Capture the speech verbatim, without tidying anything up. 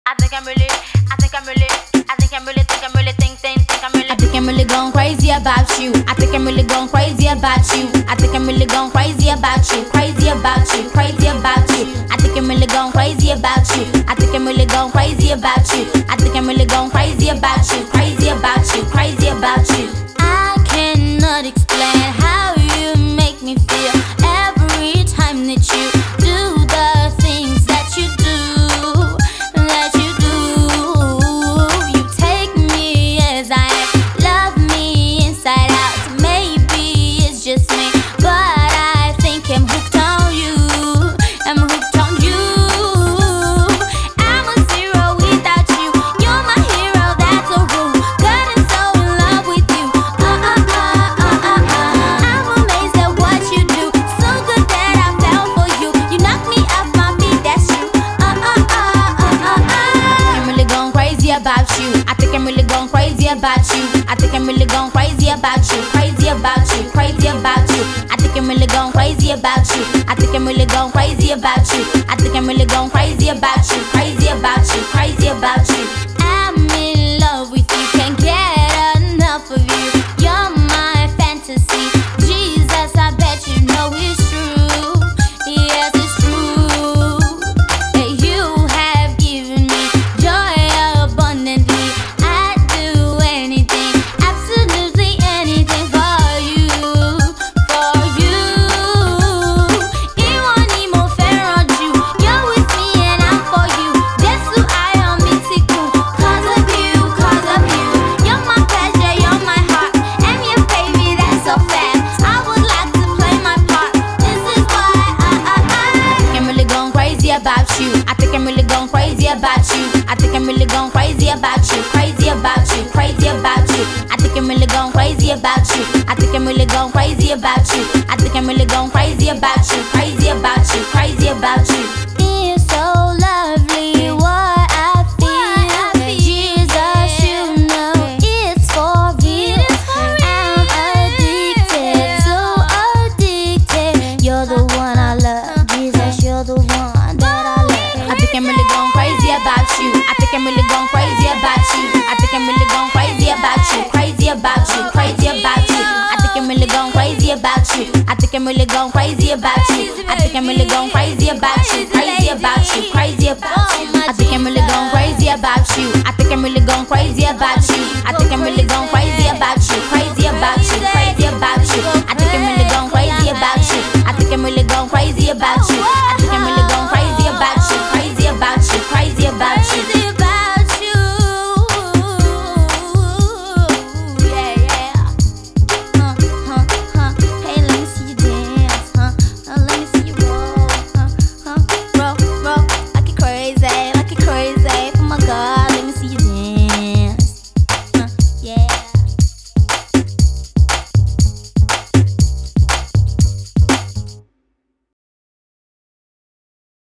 I think I'm really, I think I'm really, I think I'm really, think I'm really, think, think, think I'm really. I think I'm really going crazy about you. I think I'm really going crazy about you. I think I'm really going crazy about you. Crazy about you, crazy about you. I think I'm really going crazy about you. I think I'm really going crazy about you. I think I'm really going crazy about you. Crazy about you, crazy about you. I cannot explain how you make me feel every time that you do the things that you do. That you do. You take me as I am, love me inside out. Maybe it's just me, but I think I'm hooked on you. I'm hooked on you. I'm a zero without you. You're my hero, that's a rule. Got him so in love with you. Uh uh uh uh uh uh. I'm amazed at what you do. So good that I fell for you. You knock me off my feet, that's you. Uh uh uh uh uh uh. I'm really going crazy about you. I think I'm really going crazy about you. I think I'm really going crazy about you. Crazy about you, crazy about you. I think I'm really going crazy about you. I think I'm really going crazy about you. I think I'm really going crazy about you. Crazy about you, crazy about you. I'm in love with you, can't get enough of you. You're my fantasy. Jesus, I bet you know it's true. Yes, it's true. That you have given me joy abundantly. I'd do anything, absolutely anything for you, for you. 이원이 뭐 fẹ́ràn jù. You're with me and I'm for you. Jesu ayọ̀ mi ti kún. Cause of you, cause of you. You're my pleasure, you're my heart. I'm your baby, that's so fast. I would like to play my part. This is why I, I, I think I'm really going crazy about you. I think I'm really going crazy about you. I think I'm really going crazy about you. Crazy about you, crazy about you. I think I'm really going crazy about you. I think I'm really going crazy about you. I think I'm really going crazy about you. Crazy about you, crazy about you. It's so lovely what I feel. Jesus, you know it's for real. I'm addicted, so addicted. You're the one I love. Jesus, you're the one that I love. I think I'm really going crazy about you. I think I'm really going crazy about you. I think I'm really going crazy about you. Crazy about you, crazy about you. I think I'm really going crazy about you. I think I'm really going crazy about you. I think I'm really going crazy about you. Crazy about you, crazy about you. I think I'm really going crazy about you. I think I'm really going crazy about you. I think I'm really going crazy about you. Crazy about you, crazy about you. I think I'm really going crazy about you. I think I'm really going crazy about you.